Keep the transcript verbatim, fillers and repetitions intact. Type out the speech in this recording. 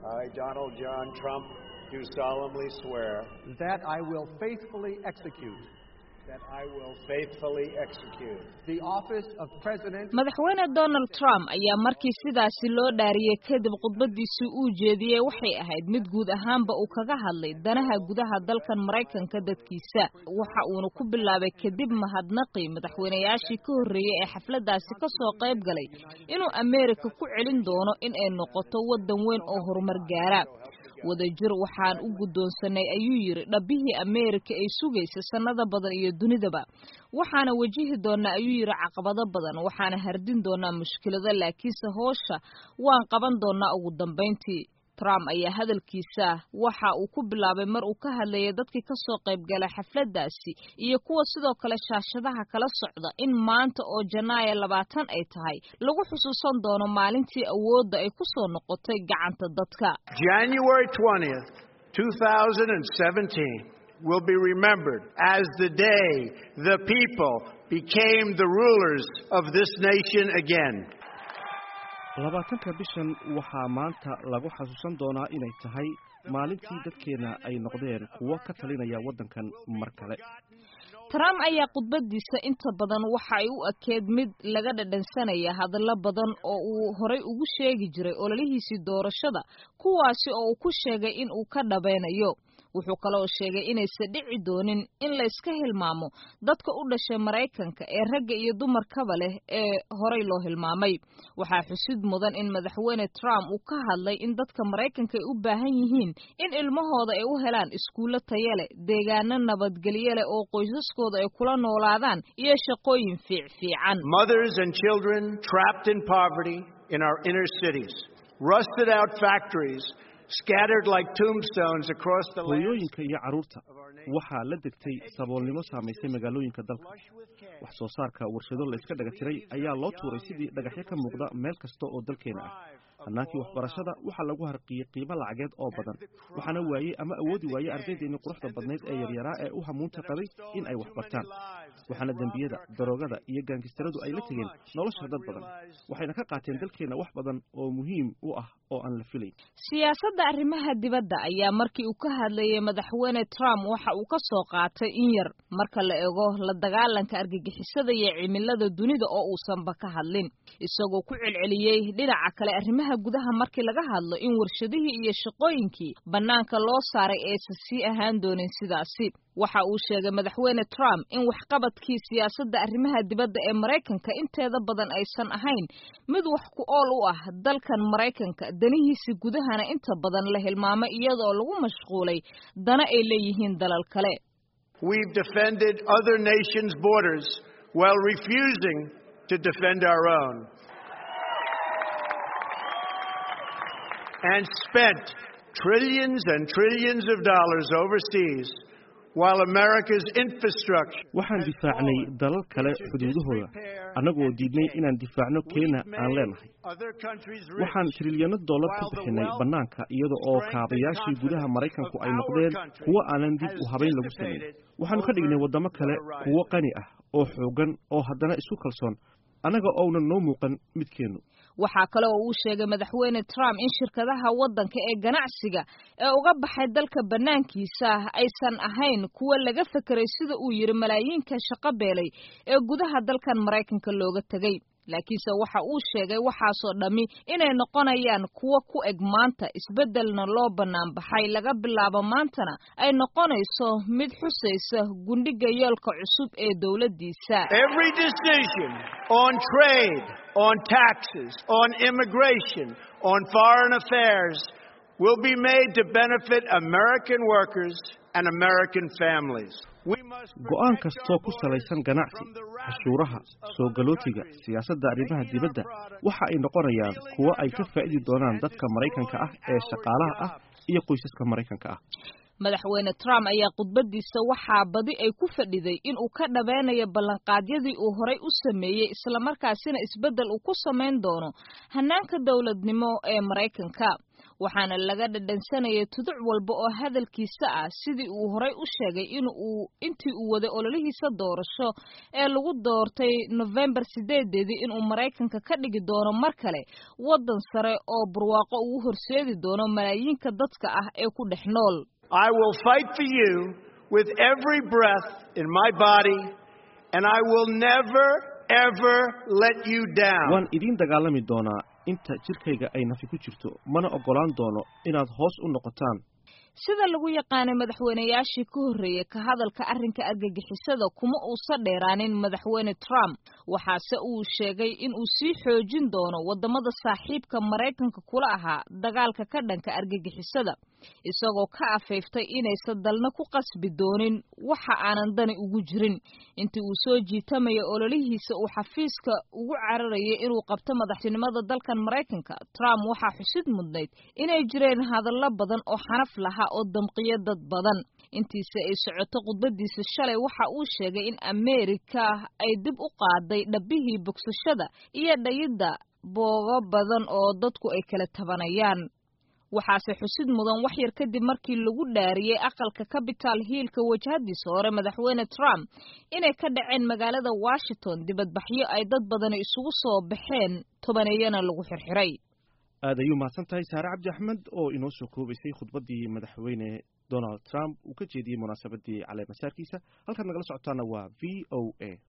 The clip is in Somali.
I, Donald John Trump, do solemnly swear that I will faithfully execute that I will faithfully execute the office of President. Madaxweyne Donald Trump ayaa markii sidaasi loo dhaariyay kadib khudbadiisii uu jeediyay waxay ahayd mid guud ahaanba uu kaga hadlay danaha gudaha dalkan Mareykanka dadkiisa waxa uu ku bilaabay kadib mahadnaqi madaxweynayaashii ka horeeyay ee xafladaasi ka soo qayb galay inuu Ameerika ku celin doono in ay noqoto wadan weyn oo horumar gaara wadajir waxaan u guddoonsanay ayuu yiri dhabihii Ameerika ay sugaysa sanada badan iyo dunidaba waxaana wajihi doonaa ayuu yiri caqabado badan waxaana hardin doonaa mushkilada laakiinse hoosha waan qaban doonaa ugu dambeyntii Trump ayaa hadalkiisa waxa uu ku bilaabay mar uu ka hadlayay dadkii ka soo qayb galay xafladaasi iyo kuwa sidoo kale shaashadaha kala socda in maanta oo Janaayo labaatan ay tahay lagu xusuusan doono maalintii awoodda ay ku soo noqotay gacanta dadka. January twentieth, twenty seventeen will be remembered as the day the people became the rulers of this nation again. labaatanka bishan waxaa maanta lagu xasuusan doonaa inay tahay maalintii dadkeena ay noqdeen kuwa ka talinaya wadankan mar kale. Trump ayaa khudbadiisa inta badan waxa ay u akeed mid laga dhadhansanaya hadallo badan oo uu horay ugu sheegi jiray ololihiisii doorashada kuwaasi oo uu ku sheegay in uu ka dhabeynayo. wuxuu kaloo sheegay inaysan dhici doonin in la iska hilmaamo dadka u dhashay Mareykanka ee ragga iyo dumarkaba leh ee horay loo hilmaamay. waxaa xusid mudan in madaxweyne Trump uu ka hadlay in dadka Mareykanka ay u baahan yihiin in ilmahooda ay u helaan iskuulo tayo leh, deegaano nabadgelyo leh oo qoysaskooda ay kula noolaadaan iyo shaqooyin fiican. Mothers and children trapped in poverty in our inner cities, rusted out factories scattered like tombstones across the land. hooyooyinka iyo caruurta waxaa la degtay saboolnimo saamaysay magaalooyinka dalka. wax soo saarka warshado la iska dhaga tiray ayaa loo tuuray sidii dhagaxyo ka muuqda meel kasta oo dalkeena ah. hannaankii waxbarashada waxaa lagu harqiyay qiimo lacageed oo badan waxaana waayey ama awoodi waayey ardaydeena quruxda badneyd ee yaryaraa ee u hamuunta qabay in ay wax bartaan. waxaana dembiyada daroogada iyo gaangistaradu ay la tegeen nolosha dad badan waxayna ka qaateen dalkeena wax badan oo muhiim u ah oo aan la filayn. siyaasadda arrimaha dibadda ayaa markii uu ka hadlayay madaxweyne Trump waxa uu ka soo qaatay in yar marka la eego la dagaalanka argagixisada iyo cimilada dunida oo uusan ba ka hadlin isagoo ku celceliyay dhinaca kale arrimaha gudaha markii laga hadlo in warshadihii iyo shaqooyinkii banaanka loo saaray ee si ahaan doonin sidaasi. waxa uu sheegay madaxweyne Trump in waxqabadkii siyaasadda arrimaha dibadda ee Mareykanka inteeda badan aysan ahayn mid wax ku ool u ah dalkan Mareykanka danihiisa gudahana inta badan la hilmaamay iyadoo lagu mashquulay dana ay leeyihiin dalal kale. We've defended other nations' borders while refusing to defend our own. And spent trillions and trillions of dollars overseas while America's infrastructure. waxaan difaacnay dalal kale xuduudahooda annagoo diidnay inaan difaacno Kenya aan leenahay. waxaan trilyan dollar ku bixinay banaanka iyada oo kaabayaashii gudaha Mareykanku ay noqdeen kuwa aanan dib u habeyn lagu sameyn. waxaan ka dhignay wadamo kale kuwa qani ah oo xoogan oo haddana isku kalsoon anaga oona noo muuqan midkeenu. waxaa kale oo uu sheegay madaxweyne Trump in shirkadaha wadanka ee ganacsiga ee uga baxay dalka banaankiisa aysan ahayn kuwa laga fakiray sida uu yiri malaayiinka shaqo beelay ee gudaha dalkan Mareykanka looga tagay. laakiinse waxa uu sheegay waxaasoo dhami inay noqonayaan kuwa ku eg maanta isbedelna loo banaan baxay laga bilaabo maantana ay noqonayso mid xusaysa gundhiga yoolka cusub ee dawladdiisa. Every decision on trade, on taxes, on immigration, on foreign affairs will be made to benefit American workers and American families. go'aan kastoo ku salaysan ganacsi, cashuuraha, soo galootiga, siyaasadda arrimaha dibadda waxa ay noqonayaan kuwa ay ka faa'iidi doonaan dadka Mareykanka ah ee shaqaalaha ah iyo qoysaska Mareykanka ah. madaxweyne Trump ayaa khudbadiisa waxaa badi ay ku fadhiday in uu ka dhabeynayo ballanqaadyadii uu horay u sameeyay isla markaasina isbedel uu ku sameyn doono hannaanka dawladnimo ee Mareykanka. waxaana laga dhadhansanayay tuduc walba oo hadalkiisa ah sidii uu horay u sheegay in uu intii uu waday ololihiisa doorasho ee lagu doortay November sideedeedii inuu Mareykanka ka dhigi doono mar kale wadan sare oo barwaaqo ugu horseedi doono malaayiinka dadka ah ee ku dhex nool. I will fight for you with every breath in my body and I will never ever let you down. waan idin dagaalami doonaa inta jirkayga ay nafi ku jirto mana ogolaan doono inaad hoos u noqotaan. sida lagu yaqaanay madaxweynayaashii ka horreeyay ka hadalka arrinka argagixisada kuma uusan dheeraanin madaxweyne Trump waxaase uu sheegay in uu sii xoojin doono wadamada saaxiibka Mareykanka kula ahaa dagaalka ka dhanka argagixisada isagoo ka afeeftay inaysan dalna ku qasbi doonin waxa aanan dani ugu jirin intii uu soo jiitamay ololihiisa uu xafiiska ugu cararayay inuu qabto madaxtinimada dalkan Mareykanka. Trump waxa xusid mudnayd inay jireen hadallo badan oo xanaf lahaa oo damqiya dad badan intiisa ay socoto khudbadiisa shalay waxa uu sheegay in Ameerika ay dib u qaaday dhabihii bogsashada iyo dhayida boogo badan oo dadku ay kala tabanayaan. waxaase xusid mudan wax yar kadib markii lagu dhaariyay aqalka Capitol Hill-ka wajahadiisa hore madaxweyne Trump inay ka dhaceen magaalada Washington dibadbaxyo ay dad badan isugu soo baxeen tobaneeyana lagu xirxiray. aad ayuu mahadsan tahay Saare Cabdi Axmed oo inoo soo koobaysay khudbadii madaxweyne Donald Trump uu ka jeediyay munaasabadii caleemasaarkiisa. halkan nagala socotaana waa V O A.